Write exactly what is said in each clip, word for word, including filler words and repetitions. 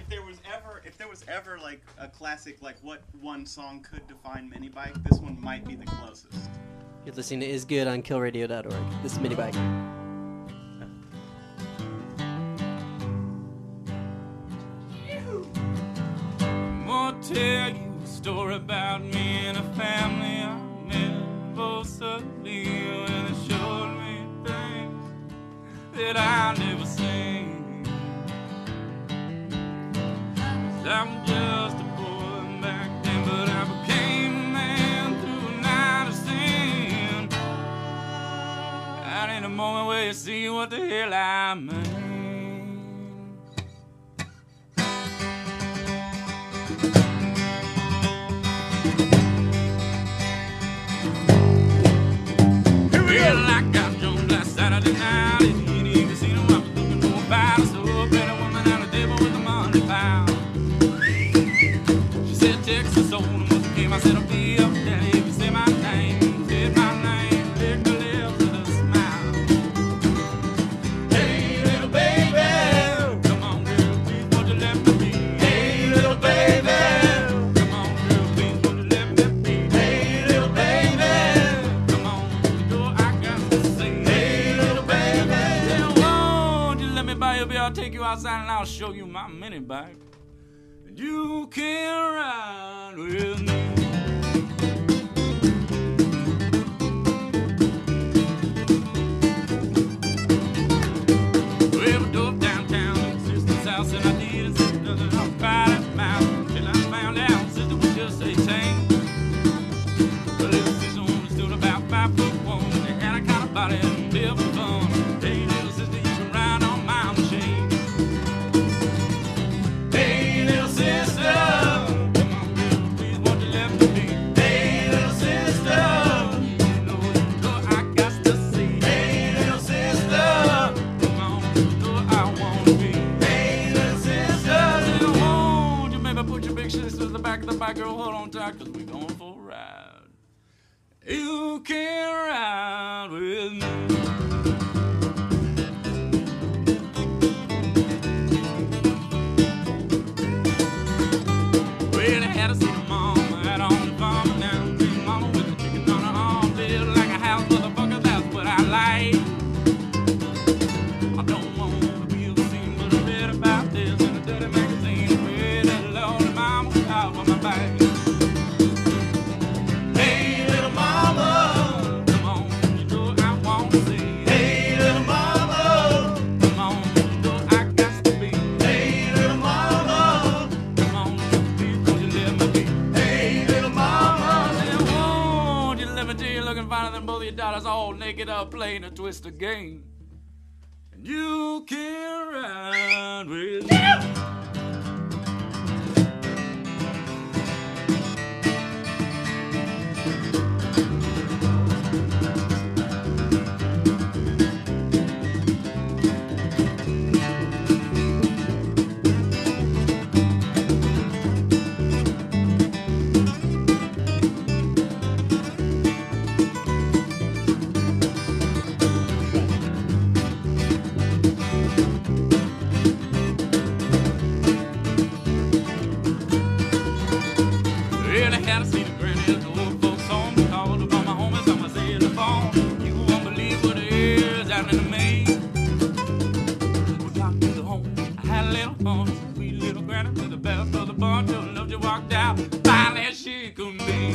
if there was ever, if there was ever like a classic, like what one song could define Mini Bike, this one might be the closest. You're listening to Is Good on kill radio dot org. This is Mini Bike. I'm gonna tell you a story about me and a family I never suddenly when it showed me things that I never seen. 'Cause I'm just a boy back then, but I became a man through a night of sin. Out in a moment where you see what the hell I mean. Well, I got drunk last Saturday night in the casino. I was looking for a fight. I saw a better woman at the table with a money pile. She said Texas Hold'em was the game. I said I'll be up there if you say my name. Said my name, lick the lips with a smile. Hey, little baby, come on, girl, please won't you let me be? Hey, little baby, come on, girl, please won't you let me be? Hey, little baby, come on, you know I got to say. Hey, little baby, yeah, won't you let me buy you a beer? I'll take you outside and I'll show you my mini bike. And you can ride with me. Well, we drove downtown to sister's house and I didn't see nothing off by that mouth. Till I found out sister was just eighteen. Well, little sister only stood about five foot one. They had a kind of body and lived for fun. Hey, little sister, you can ride on my machine. Hey, little sister, come on, girl, please won't you let me be? Hey, little sister, you know, you know I got to see. Hey, little sister, come on, you know I wanna be. Hey, little sister, little won't you maybe put your big sister in the back of the bike, girl, hold on tight, 'cause we going for a ride. You can ride with me. Well, I had to see the mama out on the farm and down. Big mama with the chicken on her arm, built like a house, motherfucker, that's what I like. I don't want to be the scene, but I read about this in a dirty magazine. I read that Lord mama was out on my back. Hey, little mama, come on, you know I want to see. Hey, little mama, come on, you know I got to be. Hey, little mama, come on, please won't you let me be? Hey, little mama, say, won't you let me tell you looking finer than both of your daughters all naked up playing a twister game. And you can ride with me. Well, I had to see the granny at the old folks' home. Called up on my homies on my cell phone. You won't believe what it is out in the main. We got to the home. I had a little fun. Sweet little granny with the best of the bunch. Till love you walked out. Finally, she couldn't be.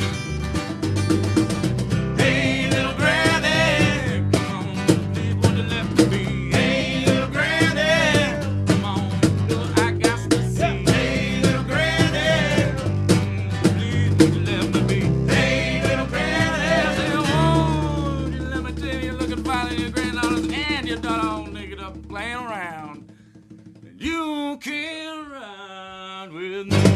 Hey, little granny, come on, please won't you let me be? Hey, little granny, come on, you know I got to see. Hey, little granny, please won't you let me be? Hey, little granny, say, won't you let me tell you, looking fine at your granddaughters and your daughter all naked up playing around. And you can ride with me.